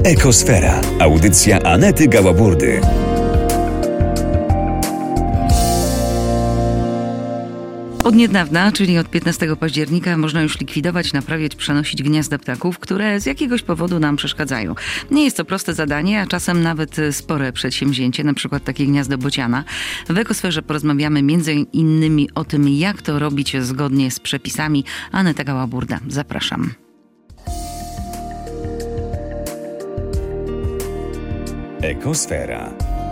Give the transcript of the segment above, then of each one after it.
Ekosfera. Audycja Anety Gałaburdy. Od niedawna, czyli od 15 października, można już likwidować, naprawiać, przenosić gniazda ptaków, które z jakiegoś powodu nam przeszkadzają. Nie jest to proste zadanie, a czasem nawet spore przedsięwzięcie, na przykład takie gniazdo bociana. W Ekosferze porozmawiamy między innymi o tym, jak to robić zgodnie z przepisami. Aneta Gałaburda, zapraszam. Ekosfera.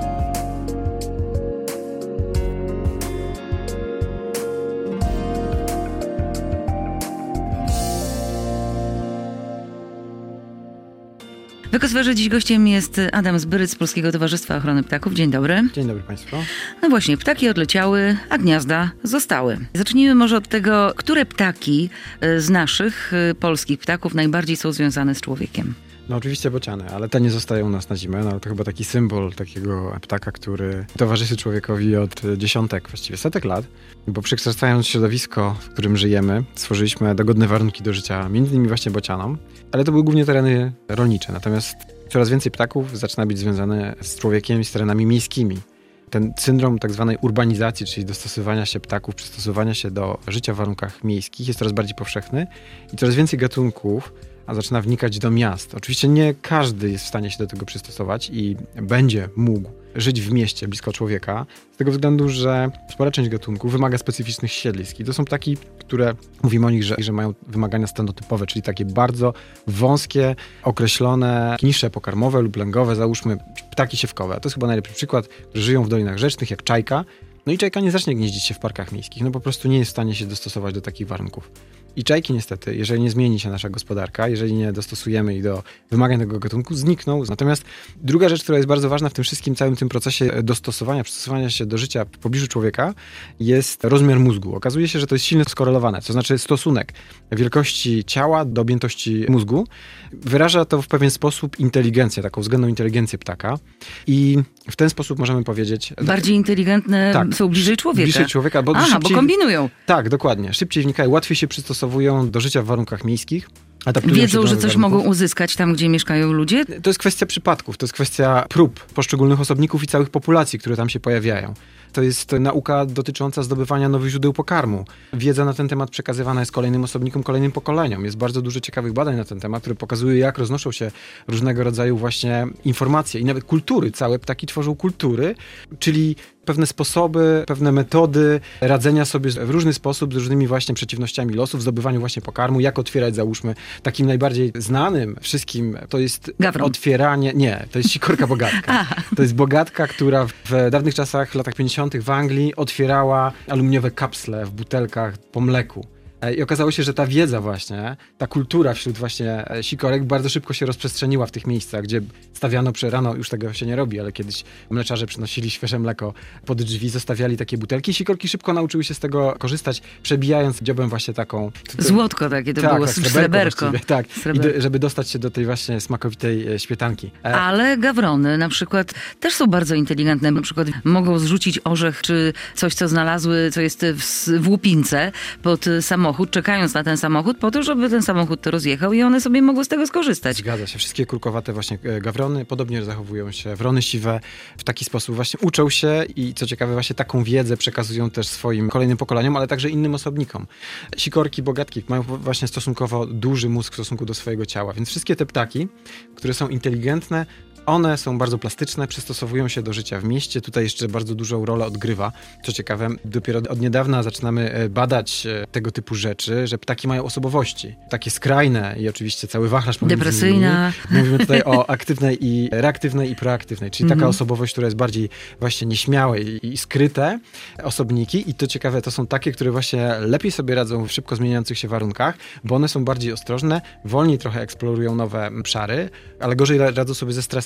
W Ekosferze dziś gościem jest Adam Zbyryc z Polskiego Towarzystwa Ochrony Ptaków. Dzień dobry. Dzień dobry Państwu. No właśnie, ptaki odleciały, a gniazda zostały. Zacznijmy może od tego, które ptaki z naszych polskich ptaków najbardziej są związane z człowiekiem. No oczywiście bociany, ale te nie zostają u nas na zimę. No to chyba taki symbol takiego ptaka, który towarzyszy człowiekowi od dziesiątek, właściwie setek lat. Bo przekształcając środowisko, w którym żyjemy, stworzyliśmy dogodne warunki do życia, między innymi właśnie bocianom. Ale to były głównie tereny rolnicze. Natomiast coraz więcej ptaków zaczyna być związane z człowiekiem i z terenami miejskimi. Ten syndrom tak zwanej urbanizacji, czyli dostosowania się ptaków, przystosowania się do życia w warunkach miejskich jest coraz bardziej powszechny i coraz więcej gatunków zaczyna wnikać do miast. Oczywiście nie każdy jest w stanie się do tego przystosować i będzie mógł żyć w mieście blisko człowieka, z tego względu, że spora część gatunków wymaga specyficznych siedlisk. I to są ptaki, które mówimy o nich, że mają wymagania stanotypowe, czyli takie bardzo wąskie, określone nisze pokarmowe lub lęgowe, załóżmy ptaki siewkowe. To jest chyba najlepszy przykład, że żyją w dolinach rzecznych, jak czajka. No i czajka nie zacznie gnieździć się w parkach miejskich, no po prostu nie jest w stanie się dostosować do takich warunków. I czajki niestety, jeżeli nie zmieni się nasza gospodarka, jeżeli nie dostosujemy ich do wymagań tego gatunku, znikną. Natomiast druga rzecz, która jest bardzo ważna w tym wszystkim, całym tym procesie przystosowania się do życia w pobliżu człowieka, jest rozmiar mózgu. Okazuje się, że to jest silnie skorelowane, to znaczy stosunek wielkości ciała do objętości mózgu. Wyraża to w pewien sposób inteligencję, taką względną inteligencję ptaka i w ten sposób możemy powiedzieć... Bardziej inteligentne są bliżej człowieka. Bliżej człowieka, bo bo kombinują. Tak, dokładnie. Szybciej wnikają, łatwiej się przystosowują do życia w warunkach miejskich. Wiedzą, że coś mogą uzyskać tam, gdzie mieszkają ludzie? To jest kwestia przypadków, to jest kwestia prób poszczególnych osobników i całych populacji, które tam się pojawiają. To jest nauka dotycząca zdobywania nowych źródeł pokarmu. Wiedza na ten temat przekazywana jest kolejnym osobnikom, kolejnym pokoleniom. Jest bardzo dużo ciekawych badań na ten temat, które pokazują, jak roznoszą się różnego rodzaju właśnie informacje i nawet kultury. Całe ptaki tworzą kultury, czyli pewne sposoby, pewne metody radzenia sobie w różny sposób z różnymi właśnie przeciwnościami losu, w zdobywaniu właśnie pokarmu, jak otwierać, załóżmy, takim najbardziej znanym wszystkim, to jest gawron. Otwieranie, nie, to jest sikorka bogatka. To jest bogatka, która w dawnych czasach, w latach 50. w Anglii otwierała aluminiowe kapsle w butelkach po mleku. I okazało się, że ta wiedza właśnie, ta kultura wśród właśnie sikorek bardzo szybko się rozprzestrzeniła w tych miejscach, gdzie stawiano rano, już tego się nie robi, ale kiedyś mleczarze przynosili świeże mleko pod drzwi, zostawiali takie butelki. Sikorki szybko nauczyły się z tego korzystać, przebijając dziobem właśnie taką... Złotko takie to było, sreberko. Tak, i żeby dostać się do tej właśnie smakowitej śmietanki. Ale gawrony na przykład też są bardzo inteligentne. Na przykład mogą zrzucić orzech, czy coś, co znalazły, co jest w łupince pod samochód, czekając na ten samochód, po to, żeby ten samochód to rozjechał i one sobie mogły z tego skorzystać. Zgadza się. Wszystkie kurkowate właśnie gawrony podobnie zachowują się. Wrony siwe w taki sposób właśnie uczą się i co ciekawe właśnie taką wiedzę przekazują też swoim kolejnym pokoleniom, ale także innym osobnikom. Sikorki, bogatki mają właśnie stosunkowo duży mózg w stosunku do swojego ciała, więc wszystkie te ptaki, które są inteligentne, one są bardzo plastyczne, przystosowują się do życia w mieście. Tutaj jeszcze bardzo dużą rolę odgrywa. Co ciekawe, dopiero od niedawna zaczynamy badać tego typu rzeczy, że ptaki mają osobowości. Takie skrajne i oczywiście cały wachlarz pomiędzy depresyjna. nimi. Mówimy tutaj o aktywnej i reaktywnej i proaktywnej, czyli taka osobowość, która jest bardziej właśnie nieśmiałe i skryte osobniki. I to ciekawe, to są takie, które właśnie lepiej sobie radzą w szybko zmieniających się warunkach, bo one są bardziej ostrożne, wolniej trochę eksplorują nowe obszary, ale gorzej radzą sobie ze stresem.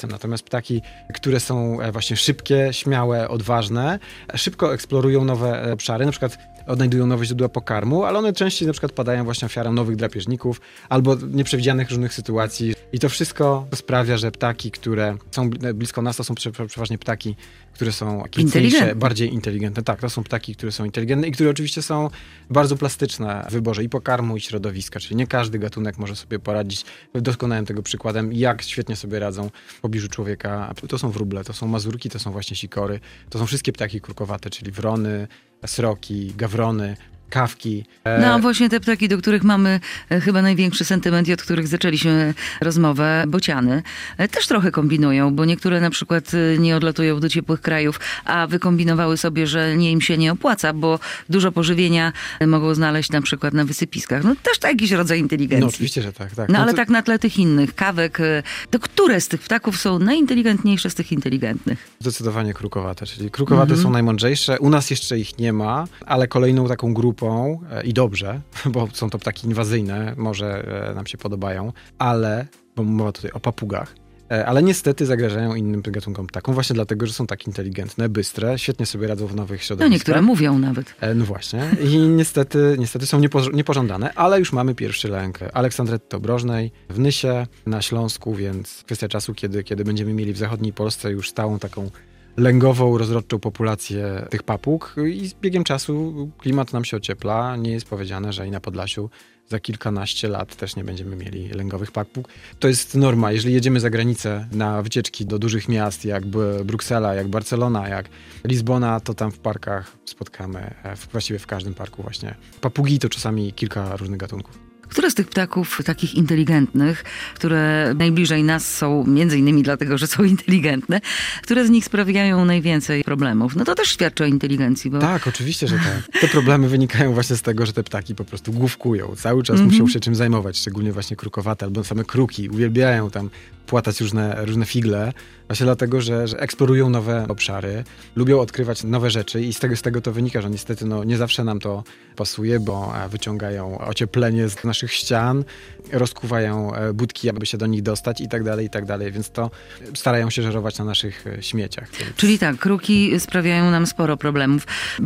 Natomiast ptaki, które są właśnie szybkie, śmiałe, odważne, szybko eksplorują nowe obszary, na przykład odnajdują nowe źródła pokarmu, ale one częściej na przykład padają właśnie ofiarą nowych drapieżników albo nieprzewidzianych różnych sytuacji. I to wszystko sprawia, że ptaki, które są blisko nas, to są przeważnie ptaki, które są mocniejsze, bardziej inteligentne. Tak, to są ptaki, które są inteligentne i które oczywiście są bardzo plastyczne w wyborze i pokarmu, i środowiska. Czyli nie każdy gatunek może sobie poradzić. Doskonałym tego przykładem, jak świetnie sobie radzą w pobliżu człowieka. To są wróble, to są mazurki, to są właśnie sikory, to są wszystkie ptaki kurkowate, czyli wrony, sroki, gawrony, kawki. No właśnie te ptaki, do których mamy chyba największy sentyment i od których zaczęliśmy rozmowę, bociany, też trochę kombinują, bo niektóre na przykład nie odlatują do ciepłych krajów, a wykombinowały sobie, że im się nie opłaca, bo dużo pożywienia mogą znaleźć na przykład na wysypiskach. No też to jakiś rodzaj inteligencji. No oczywiście, że tak. No ale tak na tle tych innych, kawek, to które z tych ptaków są najinteligentniejsze z tych inteligentnych? Zdecydowanie krukowate, czyli krukowate są najmądrzejsze. U nas jeszcze ich nie ma, ale kolejną taką grupą i dobrze, bo są to ptaki inwazyjne, może nam się podobają, ale, bo mowa tutaj o papugach, ale niestety zagrażają innym gatunkom ptakom, właśnie dlatego, że są tak inteligentne, bystre, świetnie sobie radzą w nowych środowiskach. No niektóre mówią nawet. No właśnie. I niestety są niepożądane, ale już mamy pierwszy lęk Aleksandretty obrożnej w Nysie na Śląsku, więc kwestia czasu, kiedy będziemy mieli w zachodniej Polsce już stałą taką lęgową, rozrodczą populację tych papug i z biegiem czasu klimat nam się ociepla. Nie jest powiedziane, że i na Podlasiu za kilkanaście lat też nie będziemy mieli lęgowych papug. To jest norma. Jeżeli jedziemy za granicę na wycieczki do dużych miast, jak Bruksela, jak Barcelona, jak Lizbona, to tam w parkach spotkamy, właściwie w każdym parku właśnie papugi, to czasami kilka różnych gatunków. Które z tych ptaków takich inteligentnych, które najbliżej nas są między innymi dlatego, że są inteligentne, które z nich sprawiają najwięcej problemów? No to też świadczy o inteligencji. Bo... Tak, oczywiście, że tak. Te problemy wynikają właśnie z tego, że te ptaki po prostu główkują. Cały czas muszą się czym zajmować, szczególnie właśnie krukowate albo same kruki. Uwielbiają tam płatać różne figle, właśnie dlatego, że eksplorują nowe obszary, lubią odkrywać nowe rzeczy i z tego to wynika, że niestety nie zawsze nam to pasuje, bo wyciągają ocieplenie z naszych ścian, rozkuwają budki, aby się do nich dostać i tak dalej, więc to starają się żerować na naszych śmieciach. Więc... Czyli tak, kruki sprawiają nam sporo problemów.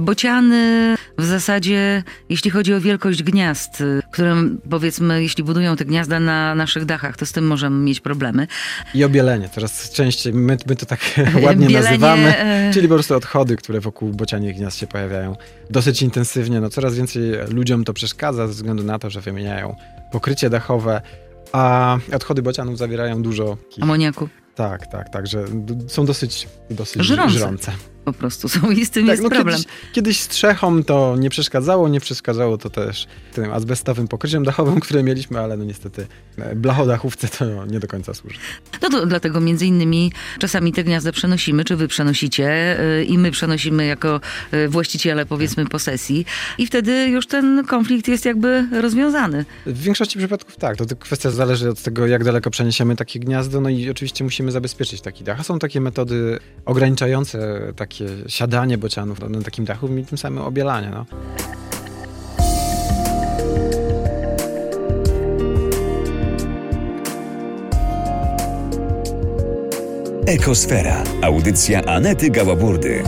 Bociany w zasadzie, jeśli chodzi o wielkość gniazd, które powiedzmy, jeśli budują te gniazda na naszych dachach, to z tym możemy mieć problemy. I obielenie, coraz częściej, my to tak ładnie nazywamy, czyli po prostu odchody, które wokół bocianich gniazd się pojawiają dosyć intensywnie. Coraz więcej ludziom to przeszkadza ze względu na to, że wymieniają pokrycie dachowe, a odchody bocianów zawierają dużo amoniaku. Tak, że są dosyć żrące. Po prostu są i z tym jest problem. Kiedyś strzechom to nie przeszkadzało to też tym azbestowym pokryciem dachowym, które mieliśmy, ale niestety blachodachówce to nie do końca służy. No to dlatego między innymi czasami te gniazda przenosimy, czy wy przenosicie i my przenosimy jako właściciele powiedzmy posesji i wtedy już ten konflikt jest jakby rozwiązany. W większości przypadków tak. To kwestia zależy od tego, jak daleko przeniesiemy takie gniazdo, i oczywiście musimy zabezpieczyć taki dach. A są takie metody ograniczające takie siadanie bocianów na takim dachu i tym samym obielanie. Ekosfera. Audycja Anety Gałaburdy.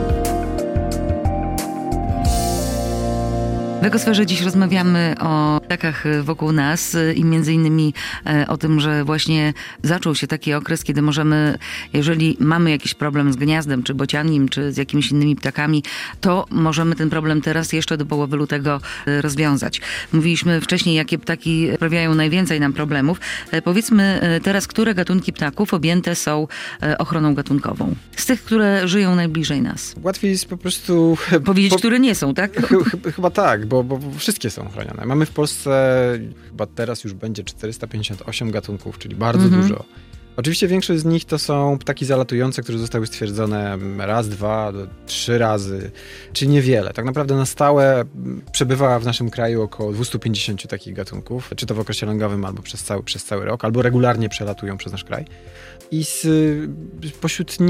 W Ekosferze dziś rozmawiamy o ptakach wokół nas i między innymi o tym, że właśnie zaczął się taki okres, kiedy możemy, jeżeli mamy jakiś problem z gniazdem, czy bocianim, czy z jakimiś innymi ptakami, to możemy ten problem teraz jeszcze do połowy lutego rozwiązać. Mówiliśmy wcześniej, jakie ptaki sprawiają najwięcej nam problemów. Powiedzmy teraz, które gatunki ptaków objęte są ochroną gatunkową. Z tych, które żyją najbliżej nas. Łatwiej jest po prostu... Powiedzieć, które nie są, tak? Chyba tak, bo wszystkie są chronione. Mamy w Polsce, chyba teraz już będzie 458 gatunków, czyli bardzo dużo. Oczywiście większość z nich to są ptaki zalatujące, które zostały stwierdzone raz, 2, 3 razy, czyli niewiele. Tak naprawdę na stałe przebywa w naszym kraju około 250 takich gatunków, czy to w okresie lęgowym, albo przez cały rok, albo regularnie przelatują przez nasz kraj. I pośród nich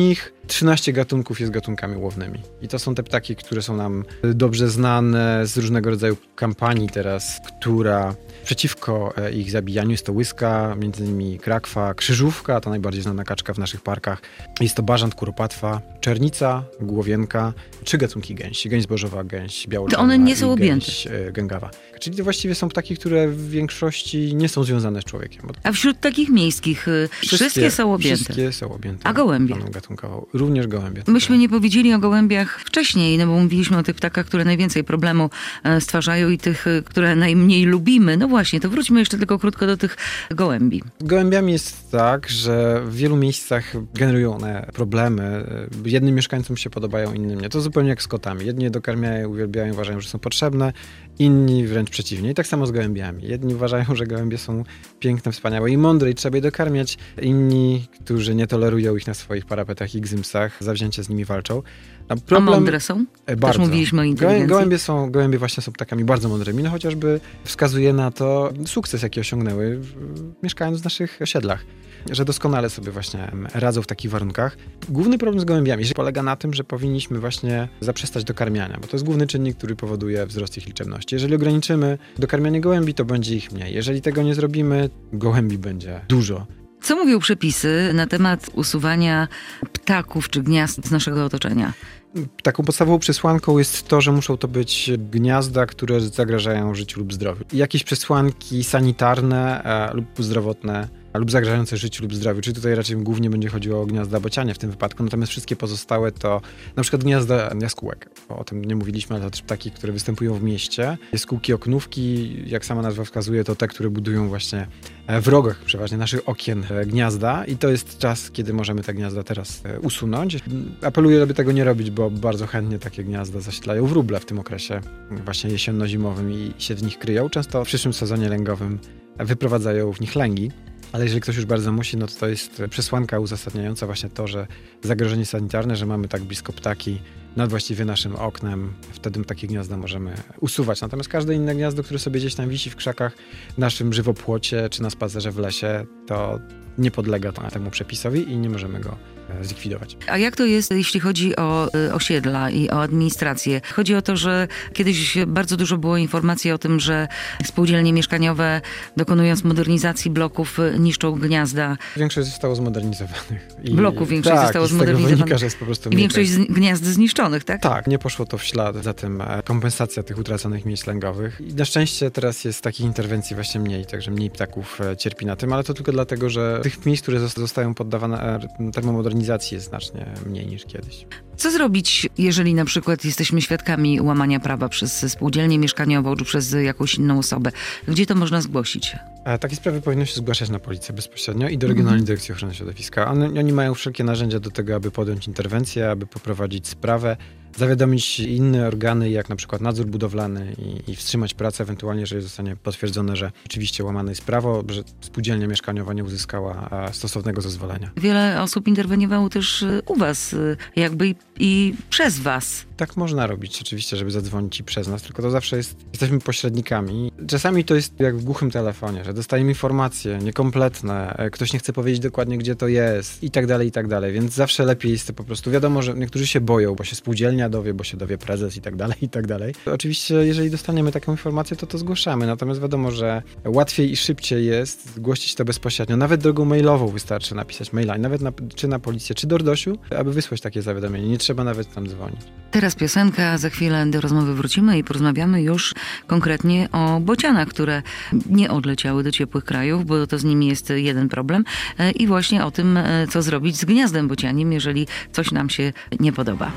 13 gatunków jest gatunkami łownymi. I to są te ptaki, które są nam dobrze znane z różnego rodzaju kampanii teraz, która przeciwko ich zabijaniu. Jest to łyska, między innymi krakwa, krzyżówka, to najbardziej znana kaczka w naszych parkach. Jest to bażant, kuropatwa, czernica, głowienka, 3 gatunki gęsi. Gęś zbożowa, gęś białoczarna. To one nie są objęte. Gęś gęgawa. Czyli to właściwie są ptaki, które w większości nie są związane z człowiekiem. A wśród takich miejskich wszystkie są objęte? Wszystkie są objęte. A gołębie? Gatunkową. Również gołębie. Myśmy nie powiedzieli o gołębiach wcześniej, no bo mówiliśmy o tych ptakach, które najwięcej problemu stwarzają i tych, które najmniej lubimy. No właśnie, to wróćmy jeszcze tylko krótko do tych gołębi. Gołębiami jest tak, że w wielu miejscach generują one problemy. Jednym mieszkańcom się podobają, innym nie. To zupełnie jak z kotami. Jedni je dokarmiają, uwielbiają, uważają, że są potrzebne, inni wręcz przeciwnie. I tak samo z gołębiami. Jedni uważają, że gołębie są piękne, wspaniałe i mądre i trzeba je dokarmiać. Inni, którzy nie tolerują ich na swoich parapetach i gzymsach, zawzięcie z nimi walczą. A mądre są? Bardzo. Też mówiliśmy o inteligencji. Gołębie właśnie są ptakami bardzo mądrymi, no chociażby wskazuje na to sukces, jaki osiągnęły mieszkając w naszych osiedlach, że doskonale sobie właśnie radzą w takich warunkach. Główny problem z gołębiami polega na tym, że powinniśmy właśnie zaprzestać dokarmiania, bo to jest główny czynnik, który powoduje wzrost ich liczebności. Jeżeli ograniczymy dokarmianie gołębi, to będzie ich mniej. Jeżeli tego nie zrobimy, gołębi będzie dużo. Co mówią przepisy na temat usuwania ptaków czy gniazd z naszego otoczenia? Taką podstawową przesłanką jest to, że muszą to być gniazda, które zagrażają życiu lub zdrowiu. Jakieś przesłanki sanitarne lub zdrowotne lub zagrażające życiu lub zdrowiu. Czyli tutaj raczej głównie będzie chodziło o gniazda bocianie w tym wypadku, natomiast wszystkie pozostałe to na przykład gniazda jaskółek. O tym nie mówiliśmy, ale to też ptaki, które występują w mieście. Jaskółki, oknówki, jak sama nazwa wskazuje, to te, które budują właśnie w rogach przeważnie naszych okien gniazda i to jest czas, kiedy możemy te gniazda teraz usunąć. Apeluję, aby tego nie robić, bo bardzo chętnie takie gniazda zasiedlają wróble w tym okresie właśnie jesienno-zimowym i się w nich kryją. Często w przyszłym sezonie lęgowym wyprowadzają w nich lęgi. Ale jeżeli ktoś już bardzo musi, no to jest przesłanka uzasadniająca właśnie to, że zagrożenie sanitarne, że mamy tak blisko ptaki nad właściwie naszym oknem, wtedy takie gniazda możemy usuwać. Natomiast każde inne gniazdo, które sobie gdzieś tam wisi w krzakach, w naszym żywopłocie czy na spacerze w lesie, to nie podlega temu przepisowi i nie możemy go zlikwidować. A jak to jest, jeśli chodzi o osiedla i o administrację? Chodzi o to, że kiedyś bardzo dużo było informacji o tym, że spółdzielnie mieszkaniowe, dokonując modernizacji bloków, niszczą gniazda. Większość zostało zmodernizowanych. Bloków większość zostało zmodernizowanych. Z tego wynika, że jest po prostu i większość gniazd zniszczonych, tak? Tak, nie poszło to w ślad za tym kompensacja tych utraconych miejsc lęgowych. I na szczęście teraz jest takich interwencji właśnie mniej, także mniej ptaków cierpi na tym, ale to tylko dlatego, że tych miejsc, które zostają poddawane termomodernizacji jest znacznie mniej niż kiedyś. Co zrobić, jeżeli na przykład jesteśmy świadkami łamania prawa przez spółdzielnię mieszkaniową czy przez jakąś inną osobę? Gdzie to można zgłosić? Takie sprawy powinno się zgłaszać na policję bezpośrednio i do Regionalnej Dyrekcji Ochrony Środowiska. Oni mają wszelkie narzędzia do tego, aby podjąć interwencję, aby poprowadzić sprawę, zawiadomić inne organy, jak na przykład nadzór budowlany i wstrzymać pracę, ewentualnie jeżeli zostanie potwierdzone, że rzeczywiście łamane jest prawo, że spółdzielnia mieszkaniowa nie uzyskała stosownego zezwolenia. Wiele osób interweniowało też u was, jakby i przez was. Tak można robić oczywiście, żeby zadzwonić i przez nas, tylko to zawsze jesteśmy pośrednikami. Czasami to jest jak w głuchym telefonie, że dostajemy informacje niekompletne, ktoś nie chce powiedzieć dokładnie, gdzie to jest i tak dalej, więc zawsze lepiej jest to po prostu. Wiadomo, że niektórzy się boją, bo się spółdzielnia dowie, bo się dowie prezes i tak dalej. Oczywiście, jeżeli dostaniemy taką informację, to zgłaszamy, natomiast wiadomo, że łatwiej i szybciej jest zgłosić to bezpośrednio. Nawet drogą mailową wystarczy napisać maila, nawet czy na policję, czy do RDOŚ-u, aby wysłać takie zawiadomienie. Nie trzeba nawet tam dzwonić. Teraz piosenka, za chwilę do rozmowy wrócimy i porozmawiamy już konkretnie o bocianach, które nie odleciały do ciepłych krajów, bo to z nimi jest jeden problem i właśnie o tym, co zrobić z gniazdem bocianim, jeżeli coś nam się nie podoba.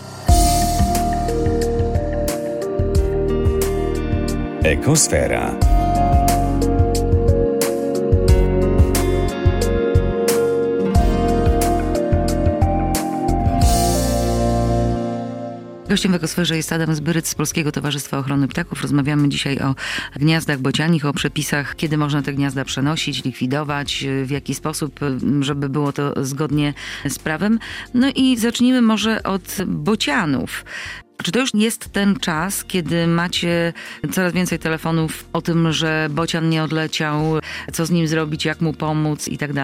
Ekosfera. Gościem w Ekosferze jest Adam Zbyryc z Polskiego Towarzystwa Ochrony Ptaków. Rozmawiamy dzisiaj o gniazdach bocianich, o przepisach, kiedy można te gniazda przenosić, likwidować, w jaki sposób, żeby było to zgodnie z prawem. No i zacznijmy może od bocianów. Czy to już jest ten czas, kiedy macie coraz więcej telefonów o tym, że bocian nie odleciał, co z nim zrobić, jak mu pomóc i tak dalej?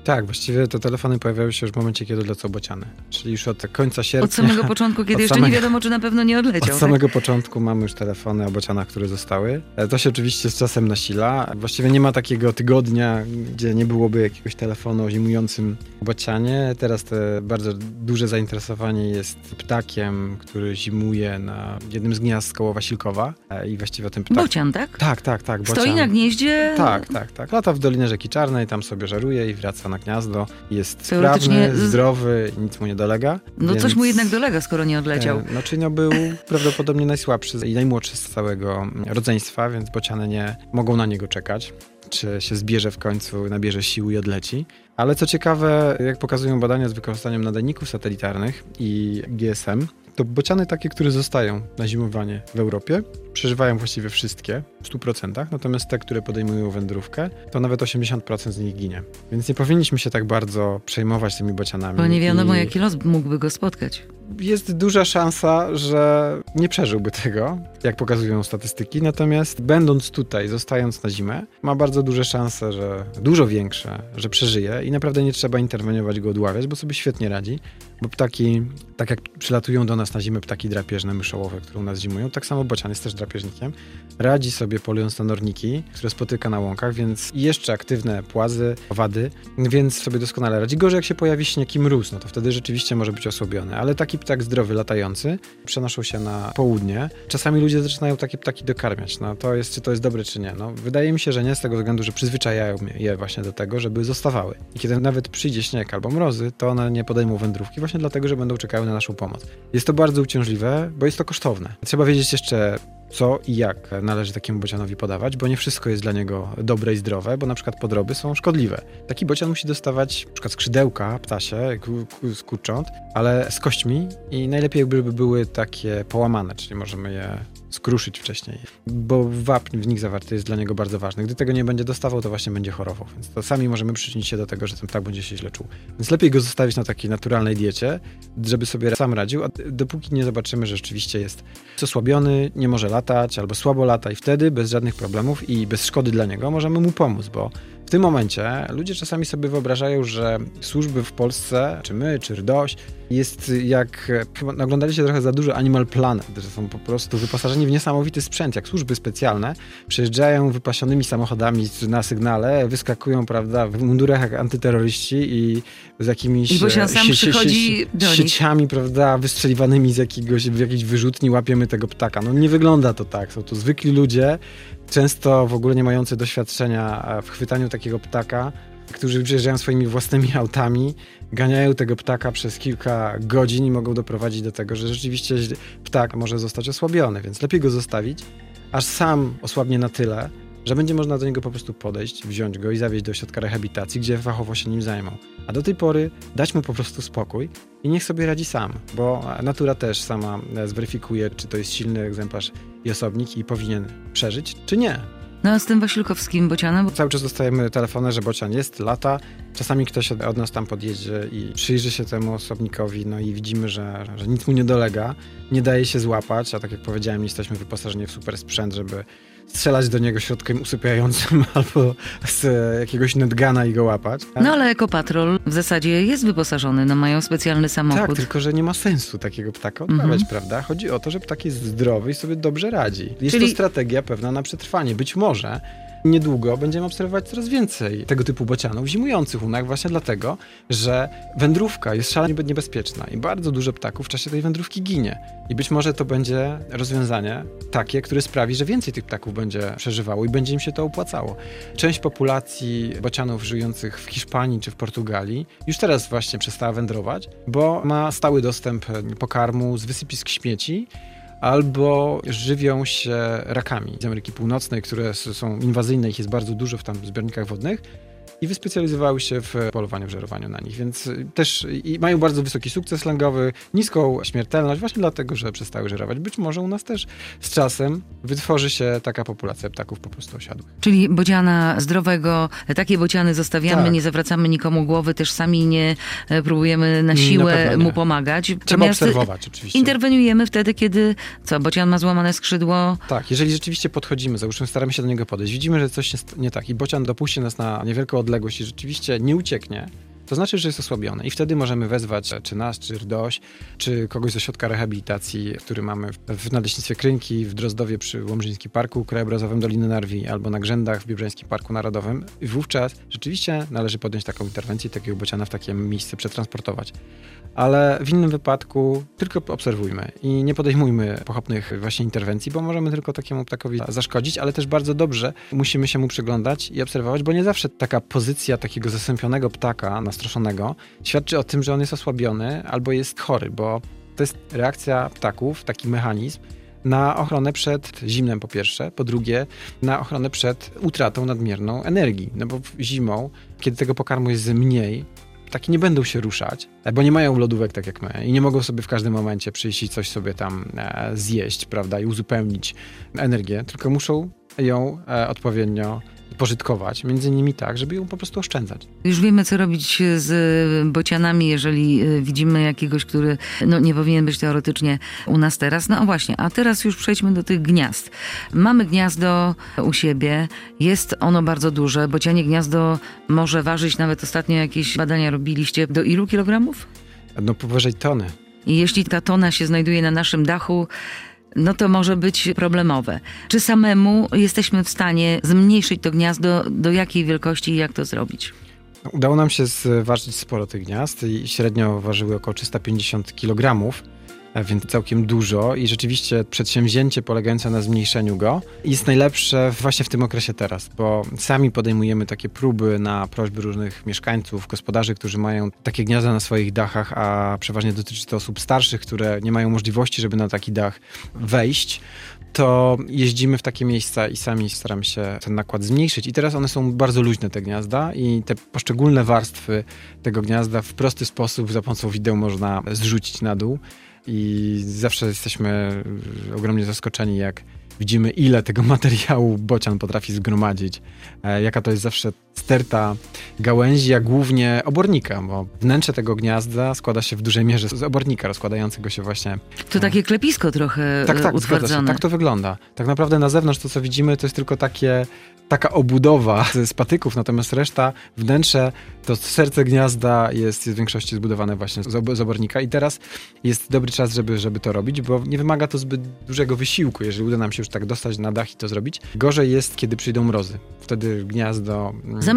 Tak, właściwie te telefony pojawiały się już w momencie, kiedy odlecą bociany. Czyli już od końca sierpnia. Od samego początku, kiedy jeszcze nie wiadomo, czy na pewno nie odleciał. Od samego początku mamy już telefony o bocianach, które zostały. To się oczywiście z czasem nasila. Właściwie nie ma takiego tygodnia, gdzie nie byłoby jakiegoś telefonu o zimującym bocianie. Teraz te bardzo duże zainteresowanie jest ptakiem, który zimuje na jednym z gniazd koło Wasilkowa. I właściwie o tym ptaku... Bocian, tak? Tak. Bocian. Stoi na gnieździe? Tak. Lata w Dolinie Rzeki Czarnej, tam sobie żaruje i wraca na gniazdo. Jest Teoretycznie sprawny, zdrowy, nic mu nie dolega. No więc... coś mu jednak dolega, skoro nie odleciał. Był prawdopodobnie najsłabszy i najmłodszy z całego rodzeństwa, więc bociany nie mogą na niego czekać, czy się zbierze w końcu, nabierze sił i odleci. Ale co ciekawe, jak pokazują badania z wykorzystaniem nadajników satelitarnych i GSM, to bociany takie, które zostają na zimowanie w Europie, przeżywają właściwie wszystkie w 100%, natomiast te, które podejmują wędrówkę, to nawet 80% z nich ginie. Więc nie powinniśmy się tak bardzo przejmować tymi bocianami. Bo nie wiadomo, jaki los mógłby go spotkać. Jest duża szansa, że nie przeżyłby tego, jak pokazują statystyki, natomiast będąc tutaj, zostając na zimę, ma bardzo duże szanse, że dużo większe, że przeżyje i naprawdę nie trzeba interweniować go, odławiać, bo sobie świetnie radzi, bo ptaki, tak jak przylatują do nas na zimę ptaki drapieżne, myszołowe, które u nas zimują, tak samo bocian jest też drapieżnikiem, radzi sobie polując na norniki, które spotyka na łąkach, więc jeszcze aktywne płazy, owady, więc sobie doskonale radzi. Gorzej jak się pojawi śnieg i mróz, no to wtedy rzeczywiście może być osłabiony, ale taki ptak zdrowy, latający, przenoszą się na południe. Czasami ludzie zaczynają takie ptaki dokarmiać. No to jest, czy to jest dobre, czy nie. No, wydaje mi się, że nie, z tego względu, że przyzwyczajają je właśnie do tego, żeby zostawały. I kiedy nawet przyjdzie śnieg albo mrozy, to one nie podejmą wędrówki właśnie dlatego, że będą czekały na naszą pomoc. Jest to bardzo uciążliwe, bo jest to kosztowne. Trzeba wiedzieć jeszcze, co i jak należy takiemu bocianowi podawać, bo nie wszystko jest dla niego dobre i zdrowe, bo na przykład podroby są szkodliwe. Taki bocian musi dostawać na przykład skrzydełka ptasie, z kurcząt, ale z kośćmi i najlepiej by były takie połamane, czyli możemy je skruszyć wcześniej, bo wapń w nich zawarty jest dla niego bardzo ważny. Gdy tego nie będzie dostawał, to właśnie będzie chorował, więc to sami możemy przyczynić się do tego, że ten ptak będzie się źle czuł. Więc lepiej go zostawić na takiej naturalnej diecie, żeby sobie sam radził, a dopóki nie zobaczymy, że rzeczywiście jest osłabiony, nie może latać albo słabo lata i wtedy bez żadnych problemów i bez szkody dla niego możemy mu pomóc, bo w tym momencie ludzie czasami sobie wyobrażają, że służby w Polsce, czy my, czy RDOŚ, jest jak, oglądaliście trochę za dużo Animal Planet, że są po prostu wyposażeni w niesamowity sprzęt, jak służby specjalne, przejeżdżają wypasionymi samochodami na sygnale, wyskakują, prawda, w mundurach jak antyterroryści i z jakimiś sieciami, prawda, wystrzeliwanymi z jakiejś wyrzutni łapiemy tego ptaka. No nie wygląda to tak, są to zwykli ludzie, często w ogóle nie mający doświadczenia w chwytaniu takiego ptaka, którzy przyjeżdżają swoimi własnymi autami, ganiają tego ptaka przez kilka godzin i mogą doprowadzić do tego, że rzeczywiście ptak może zostać osłabiony, więc lepiej go zostawić, aż sam osłabnie na tyle, że będzie można do niego po prostu podejść, wziąć go i zawieźć do ośrodka rehabilitacji, gdzie fachowo się nim zajmą. A do tej pory dać mu po prostu spokój i niech sobie radzi sam, bo natura też sama zweryfikuje, czy to jest silny egzemplarz i osobnik i powinien przeżyć, czy nie. No a z tym wasilkowskim bocianem? Cały czas dostajemy telefony, że bocian jest, lata. Czasami ktoś od nas tam podjedzie i przyjrzy się temu osobnikowi, no i widzimy, że nic mu nie dolega, nie daje się złapać, a tak jak powiedziałem, jesteśmy wyposażeni w super sprzęt, żeby strzelać do niego środkiem usypiającym albo z jakiegoś netgana i go łapać. Tak? No ale Ekopatrol w zasadzie jest wyposażony, no mają specjalny samochód. Tak, tylko że nie ma sensu takiego ptaka odprawiać, prawda? Chodzi o to, że ptak jest zdrowy i sobie dobrze radzi. Jest to strategia pewna na przetrwanie. Być może niedługo będziemy obserwować coraz więcej tego typu bocianów zimujących u nas właśnie dlatego, że wędrówka jest szalenie niebezpieczna i bardzo dużo ptaków w czasie tej wędrówki ginie. I być może to będzie rozwiązanie takie, które sprawi, że więcej tych ptaków będzie przeżywało i będzie im się to opłacało. Część populacji bocianów żyjących w Hiszpanii czy w Portugalii już teraz właśnie przestała wędrować, bo ma stały dostęp pokarmu z wysypisk śmieci, albo żywią się rakami z Ameryki Północnej, które są inwazyjne, ich jest bardzo dużo w tam zbiornikach wodnych i wyspecjalizowały się w polowaniu, w żerowaniu na nich, więc też i mają bardzo wysoki sukces lęgowy, niską śmiertelność właśnie dlatego, że przestały żerować. Być może u nas też z czasem wytworzy się taka populacja ptaków po prostu osiadłych. Czyli bociana zdrowego, takie bociany zostawiamy, tak. Nie zawracamy nikomu głowy, też sami nie próbujemy na siłę mu pomagać. Trzeba obserwować oczywiście. Interweniujemy wtedy, kiedy bocian ma złamane skrzydło. Tak, jeżeli rzeczywiście podchodzimy, załóżmy staramy się do niego podejść, widzimy, że coś jest nie tak i bocian dopuści nas na niewielką odległość i rzeczywiście nie ucieknie, to znaczy, że jest osłabiony i wtedy możemy wezwać czy nas, czy RDOŚ, czy kogoś z ośrodka rehabilitacji, który mamy w Nadleśnictwie Krynki, w Drozdowie przy Łomżyńskim Parku Krajobrazowym Doliny Narwi albo na Grzędach w Biebrzańskim Parku Narodowym. I wówczas rzeczywiście należy podjąć taką interwencję, takiego bociana w takie miejsce przetransportować. Ale w innym wypadku tylko obserwujmy i nie podejmujmy pochopnych właśnie interwencji, bo możemy tylko takiemu ptakowi zaszkodzić, ale też bardzo dobrze musimy się mu przyglądać i obserwować, bo nie zawsze taka pozycja takiego zasępionego ptaka, nastroszonego, świadczy o tym, że on jest osłabiony albo jest chory, bo to jest reakcja ptaków, taki mechanizm na ochronę przed zimnem po pierwsze, po drugie na ochronę przed utratą nadmierną energii, no bo zimą, kiedy tego pokarmu jest mniej, ptaki nie będą się ruszać, bo nie mają lodówek tak jak my i nie mogą sobie w każdym momencie przyjść i coś sobie tam zjeść, prawda, i uzupełnić energię, tylko muszą ją odpowiednio pożytkować, między innymi tak, żeby ją po prostu oszczędzać. Już wiemy, co robić z bocianami, jeżeli widzimy jakiegoś, który nie powinien być teoretycznie u nas teraz. No właśnie, a teraz już przejdźmy do tych gniazd. Mamy gniazdo u siebie, jest ono bardzo duże. Bocianie gniazdo może ważyć, nawet ostatnio jakieś badania robiliście, do ilu kilogramów? No powyżej tony. I jeśli ta tona się znajduje na naszym dachu, no to może być problemowe. Czy samemu jesteśmy w stanie zmniejszyć to gniazdo, do jakiej wielkości i jak to zrobić? Udało nam się zważyć sporo tych gniazd i średnio ważyły około 350 kg, więc całkiem dużo i rzeczywiście przedsięwzięcie polegające na zmniejszeniu go jest najlepsze właśnie w tym okresie teraz, bo sami podejmujemy takie próby na prośby różnych mieszkańców, gospodarzy, którzy mają takie gniazda na swoich dachach, a przeważnie dotyczy to osób starszych, które nie mają możliwości, żeby na taki dach wejść, to jeździmy w takie miejsca i sami staramy się ten nakład zmniejszyć. I teraz one są bardzo luźne, te gniazda, i te poszczególne warstwy tego gniazda w prosty sposób za pomocą wideo można zrzucić na dół. I zawsze jesteśmy ogromnie zaskoczeni, jak widzimy, ile tego materiału bocian potrafi zgromadzić. Jaka to jest zawsze sterta gałęzi, a głównie obornika, bo wnętrze tego gniazda składa się w dużej mierze z obornika rozkładającego się właśnie. To takie klepisko trochę utwardzone. Tak to wygląda. Tak naprawdę na zewnątrz to, co widzimy, to jest tylko taka obudowa z patyków, natomiast reszta, wnętrze, to serce gniazda jest w większości zbudowane właśnie z obornika i teraz jest dobry czas, żeby to robić, bo nie wymaga to zbyt dużego wysiłku, jeżeli uda nam się już tak dostać na dach i to zrobić. Gorzej jest, kiedy przyjdą mrozy. Wtedy gniazdo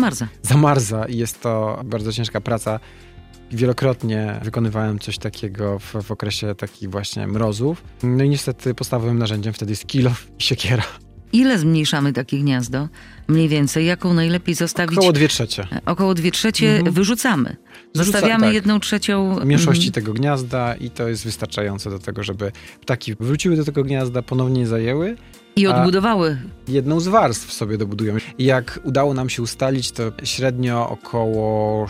zamarza i jest to bardzo ciężka praca. Wielokrotnie wykonywałem coś takiego w okresie takich właśnie mrozów. No i niestety podstawowym narzędziem wtedy jest kilo i siekiera. Ile zmniejszamy takie gniazdo? Mniej więcej. Jaką najlepiej zostawić? Około 2/3. Około 2/3 wyrzucamy. Zostawiamy tak. 1/3 mniejszości tego gniazda i to jest wystarczające do tego, żeby ptaki wróciły do tego gniazda, ponownie zajęły. I odbudowały. Jedną z warstw sobie dobudują. I jak udało nam się ustalić, to średnio około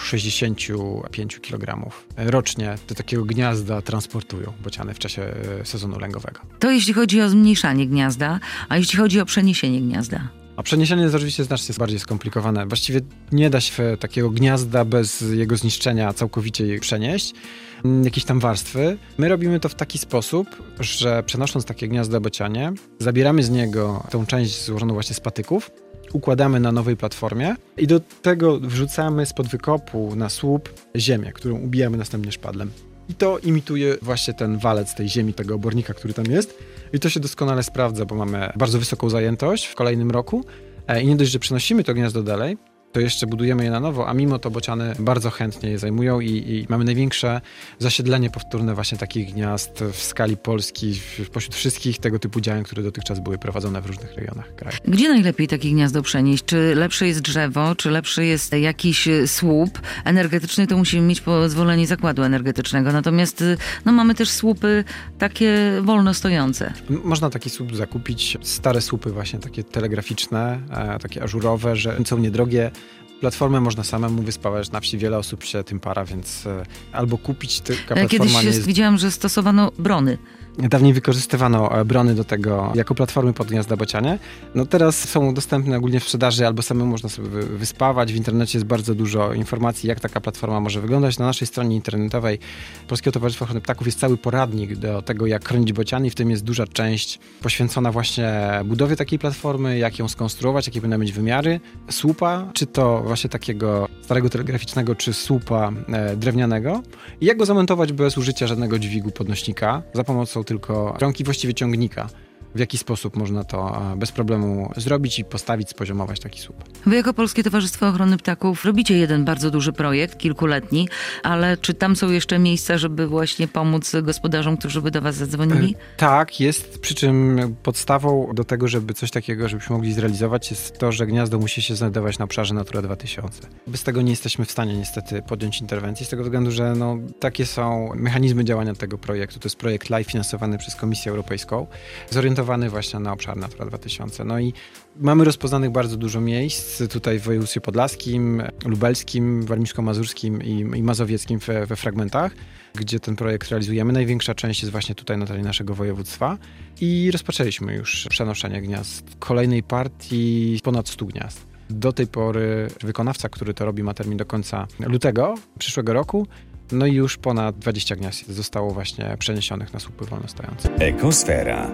65 kg rocznie do takiego gniazda transportują bociany w czasie sezonu lęgowego. To jeśli chodzi o zmniejszanie gniazda, a jeśli chodzi o przeniesienie gniazda? A przeniesienie jest oczywiście znacznie bardziej skomplikowane. Właściwie nie da się takiego gniazda bez jego zniszczenia całkowicie je przenieść. Jakieś tam warstwy. My robimy to w taki sposób, że przenosząc takie gniazdo bocianie, zabieramy z niego tą część złożoną właśnie z patyków, układamy na nowej platformie i do tego wrzucamy spod wykopu na słup ziemię, którą ubijamy następnie szpadlem. I to imituje właśnie ten walec tej ziemi, tego obornika, który tam jest. I to się doskonale sprawdza, bo mamy bardzo wysoką zajętość w kolejnym roku. I nie dość, że przenosimy to gniazdo dalej, to jeszcze budujemy je na nowo, a mimo to bociany bardzo chętnie je zajmują i mamy największe zasiedlenie powtórne właśnie takich gniazd w skali Polski, pośród wszystkich tego typu działań, które dotychczas były prowadzone w różnych regionach kraju. Gdzie najlepiej takie gniazdo przenieść? Czy lepsze jest drzewo, czy lepszy jest jakiś słup energetyczny? To musimy mieć pozwolenie zakładu energetycznego. Natomiast mamy też słupy takie wolno stojące. Można taki słup zakupić. Stare słupy właśnie takie telegraficzne, takie ażurowe, że są niedrogie. Platformę można samemu wyspawać, na wsi wiele osób się tym para, więc albo kupić, taka platforma Kiedyś widziałam, że stosowano brony Dawniej wykorzystywano brony do tego jako platformy pod gniazda bocianie. No teraz są dostępne ogólnie w sprzedaży albo samemu można sobie wyspawać. W internecie jest bardzo dużo informacji, jak taka platforma może wyglądać. Na naszej stronie internetowej Polskiego Towarzystwa Ochrony Ptaków jest cały poradnik do tego, jak chronić bociany i w tym jest duża część poświęcona właśnie budowie takiej platformy, jak ją skonstruować, jakie powinny mieć wymiary słupa, czy to właśnie takiego starego telegraficznego, czy słupa drewnianego i jak go zamontować bez użycia żadnego dźwigu podnośnika, za pomocą tylko rąk i właściwie ciągnika. W jaki sposób można to bez problemu zrobić i postawić, spoziomować taki słup. Wy jako Polskie Towarzystwo Ochrony Ptaków robicie jeden bardzo duży projekt, kilkuletni, ale czy tam są jeszcze miejsca, żeby właśnie pomóc gospodarzom, którzy by do was zadzwonili? Tak, jest, przy czym podstawą do tego, żeby coś takiego, żebyśmy mogli zrealizować, jest to, że gniazdo musi się znajdować na obszarze Natura 2000. Bez tego nie jesteśmy w stanie niestety podjąć interwencji, z tego względu, że takie są mechanizmy działania tego projektu. To jest projekt LIFE finansowany przez Komisję Europejską, zorientowany właśnie na obszar Natura 2000. No i mamy rozpoznanych bardzo dużo miejsc tutaj w województwie podlaskim, lubelskim, warmińsko-mazurskim i mazowieckim we fragmentach, gdzie ten projekt realizujemy. Największa część jest właśnie tutaj na terenie naszego województwa i rozpoczęliśmy już przenoszenie gniazd. W kolejnej partii ponad 100 gniazd. Do tej pory wykonawca, który to robi, ma termin do końca lutego przyszłego roku. No i już ponad 20 gniazd zostało właśnie przeniesionych na słupy wolnostojące. Ekosfera.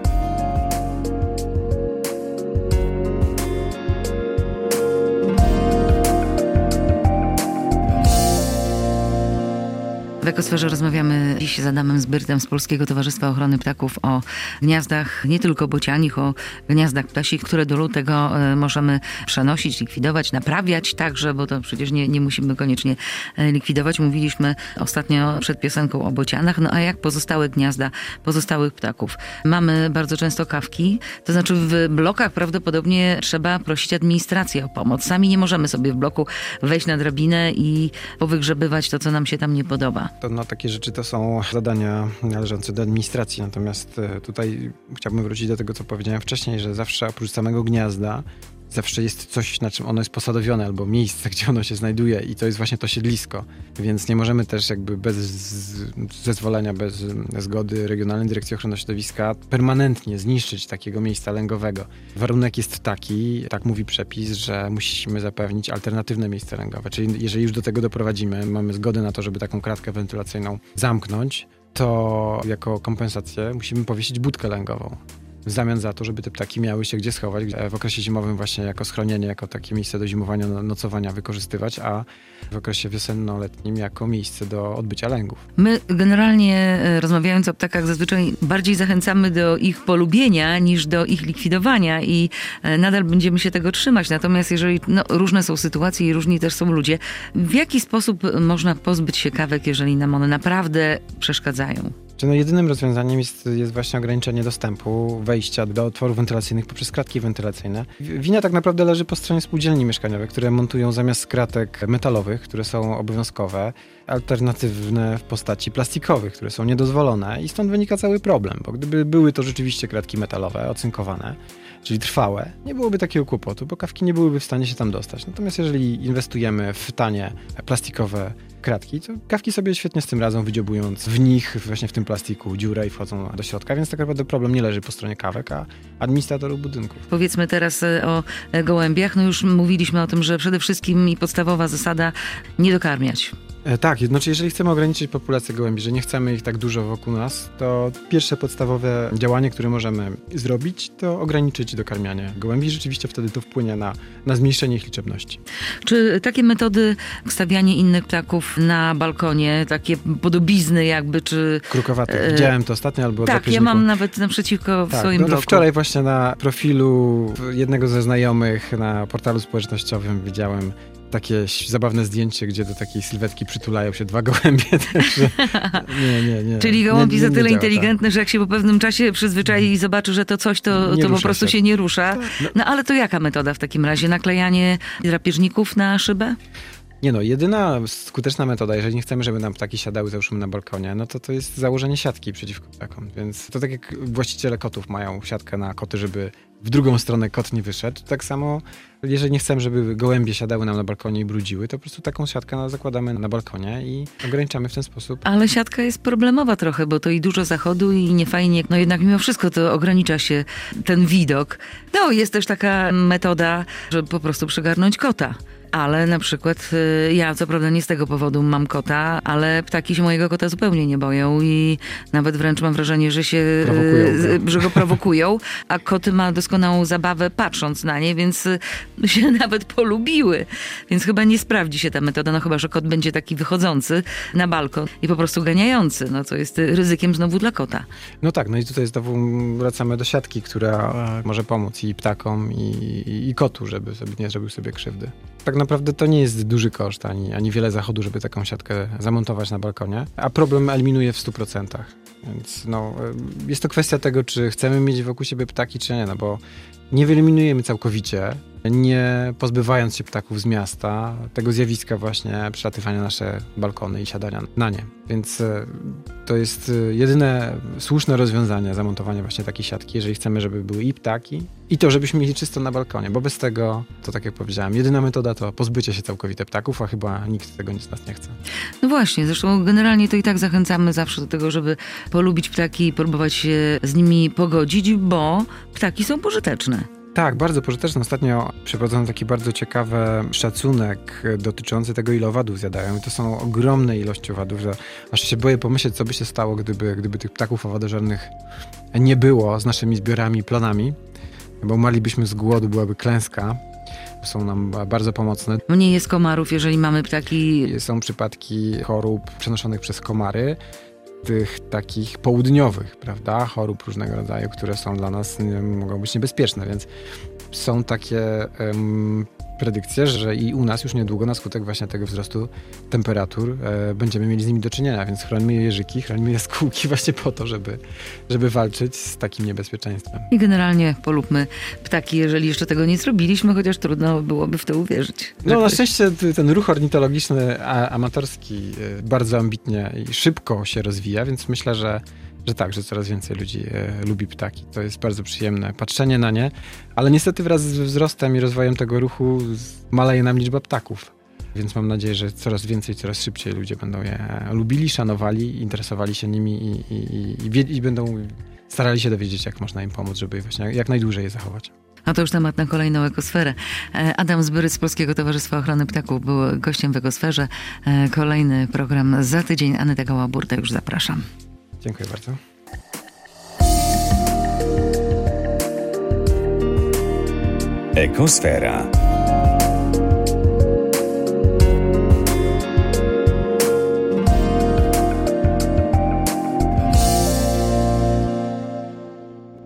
W Ekosferze rozmawiamy dziś z Adamem Zbyrtem z Polskiego Towarzystwa Ochrony Ptaków o gniazdach nie tylko bocianich, o gniazdach ptasich, które do lutego możemy przenosić, likwidować, naprawiać także, bo to przecież nie musimy koniecznie likwidować. Mówiliśmy ostatnio przed piosenką o bocianach, no a jak pozostałe gniazda pozostałych ptaków? Mamy bardzo często kawki, to znaczy w blokach prawdopodobnie trzeba prosić administrację o pomoc. Sami nie możemy sobie w bloku wejść na drabinę i powygrzebywać to, co nam się tam nie podoba. To takie rzeczy to są zadania należące do administracji, natomiast tutaj chciałbym wrócić do tego, co powiedziałem wcześniej, że zawsze oprócz samego gniazda zawsze jest coś, na czym ono jest posadowione, albo miejsce, gdzie ono się znajduje i to jest właśnie to siedlisko. Więc nie możemy też jakby bez zezwolenia, bez zgody Regionalnej Dyrekcji Ochrony Środowiska permanentnie zniszczyć takiego miejsca lęgowego. Warunek jest taki, tak mówi przepis, że musimy zapewnić alternatywne miejsce lęgowe. Czyli jeżeli już do tego doprowadzimy, mamy zgodę na to, żeby taką kratkę wentylacyjną zamknąć, to jako kompensację musimy powiesić budkę lęgową. W zamian za to, żeby te ptaki miały się gdzie schować, w okresie zimowym właśnie jako schronienie, jako takie miejsce do zimowania, nocowania wykorzystywać, a w okresie wiosenno-letnim jako miejsce do odbycia lęgów. My generalnie rozmawiając o ptakach zazwyczaj bardziej zachęcamy do ich polubienia niż do ich likwidowania i nadal będziemy się tego trzymać. Natomiast jeżeli różne są sytuacje i różni też są ludzie, w jaki sposób można pozbyć się kawek, jeżeli nam one naprawdę przeszkadzają? Jedynym rozwiązaniem jest właśnie ograniczenie dostępu, wejścia do otworów wentylacyjnych poprzez kratki wentylacyjne. Wina tak naprawdę leży po stronie spółdzielni mieszkaniowych, które montują zamiast kratek metalowych, które są obowiązkowe, alternatywne w postaci plastikowych, które są niedozwolone i stąd wynika cały problem, bo gdyby były to rzeczywiście kratki metalowe, ocynkowane, czyli trwałe, nie byłoby takiego kłopotu, bo kawki nie byłyby w stanie się tam dostać. Natomiast jeżeli inwestujemy w tanie plastikowe kratki, to kawki sobie świetnie z tym radzą, wydziobując w nich, właśnie w tym plastiku, dziurę i wchodzą do środka, więc tak naprawdę problem nie leży po stronie kawek, a administratorów budynków. Powiedzmy teraz o gołębiach. Już mówiliśmy o tym, że przede wszystkim i podstawowa zasada nie dokarmiać. Tak, jeżeli chcemy ograniczyć populację gołębi, że nie chcemy ich tak dużo wokół nas, to pierwsze podstawowe działanie, które możemy zrobić, to ograniczyć dokarmianie gołębi. Rzeczywiście wtedy to wpłynie na zmniejszenie ich liczebności. Czy takie metody wstawianie innych ptaków na balkonie, takie podobizny jakby, czy... Krukowate. Widziałem to ostatnio albo w Tak, drapieżniku. ja mam nawet naprzeciwko w swoim bloku. Wczoraj właśnie na profilu jednego ze znajomych na portalu społecznościowym widziałem takie zabawne zdjęcie, gdzie do takiej sylwetki przytulają się dwa gołębie. Także nie. Czyli gołąb jest za tyle działa, inteligentny, że jak się po pewnym czasie przyzwyczai i zobaczy, że to coś, to po prostu się nie rusza. No ale to jaka metoda w takim razie? Naklejanie drapieżników na szybę? Nie no, jedyna skuteczna metoda, jeżeli nie chcemy, żeby nam ptaki siadały, załóżmy na balkonie, no to jest założenie siatki przeciwko ptakom. Więc to tak jak właściciele kotów mają siatkę na koty, żeby w drugą stronę kot nie wyszedł. Tak samo, jeżeli nie chcemy, żeby gołębie siadały nam na balkonie i brudziły, to po prostu taką siatkę zakładamy na balkonie i ograniczamy w ten sposób. Ale siatka jest problemowa trochę, bo to i dużo zachodu i niefajnie. No jednak mimo wszystko to ogranicza się ten widok. No jest też taka metoda, żeby po prostu przygarnąć kota. Ale na przykład ja, co prawda nie z tego powodu mam kota, ale ptaki się mojego kota zupełnie nie boją i nawet wręcz mam wrażenie, że że go prowokują, a koty ma doskonałą zabawę patrząc na nie, więc się nawet polubiły. Więc chyba nie sprawdzi się ta metoda, no chyba, że kot będzie taki wychodzący na balkon i po prostu ganiający, no co jest ryzykiem znowu dla kota. No tak, no i tutaj znowu wracamy do siatki, która może pomóc i ptakom, i kotu, żeby sobie nie zrobił sobie krzywdy. Tak naprawdę to nie jest duży koszt, ani wiele zachodu, żeby taką siatkę zamontować na balkonie, a problem eliminuje w 100%. Więc no, jest to kwestia tego, czy chcemy mieć wokół siebie ptaki, czy nie, no bo nie wyeliminujemy całkowicie, nie pozbywając się ptaków z miasta, tego zjawiska właśnie przelatywania na nasze balkony i siadania na nie. Więc to jest jedyne słuszne rozwiązanie, zamontowanie właśnie takiej siatki, jeżeli chcemy, żeby były i ptaki, i to, żebyśmy mieli czysto na balkonie, bo bez tego, to tak jak powiedziałem, jedyna metoda to pozbycie się całkowite ptaków, a chyba nikt tego nic z nas nie chce. No właśnie, zresztą generalnie to i tak zachęcamy zawsze do tego, żeby polubić ptaki i próbować się z nimi pogodzić, bo ptaki są pożyteczne. Tak, bardzo pożyteczne. Ostatnio przeprowadzono taki bardzo ciekawy szacunek dotyczący tego, ile owadów zjadają. I to są ogromne ilości owadów, że aż się boję pomyśleć, co by się stało, gdyby tych ptaków owadożernych nie było z naszymi zbiorami i plonami, bo umarlibyśmy z głodu, byłaby klęska. Są nam bardzo pomocne. Mniej jest komarów, jeżeli mamy ptaki. Są przypadki chorób przenoszonych przez komary, tych takich południowych, prawda, chorób różnego rodzaju, które są dla nas, mogą być niebezpieczne, więc są takie predykcje, że i u nas już niedługo na skutek właśnie tego wzrostu temperatur będziemy mieli z nimi do czynienia, więc chronimy jeżyki, chronimy jaskółki właśnie po to, żeby walczyć z takim niebezpieczeństwem. I generalnie polubmy ptaki, jeżeli jeszcze tego nie zrobiliśmy, chociaż trudno byłoby w to uwierzyć. No na szczęście ten ruch ornitologiczny, amatorski bardzo ambitnie i szybko się rozwija, więc myślę, że tak, że coraz więcej ludzi lubi ptaki. To jest bardzo przyjemne patrzenie na nie, ale niestety wraz z wzrostem i rozwojem tego ruchu maleje nam liczba ptaków. Więc mam nadzieję, że coraz więcej, coraz szybciej ludzie będą je lubili, szanowali, interesowali się nimi i będą starali się dowiedzieć, jak można im pomóc, żeby właśnie jak najdłużej je zachować. A to już temat na kolejną Ekosferę. Adam Zbyryc z Polskiego Towarzystwa Ochrony Ptaków był gościem w Ekosferze. Kolejny program za tydzień. Aneta Gała-Burda, już zapraszam. Dziękuję bardzo. Ekosfera.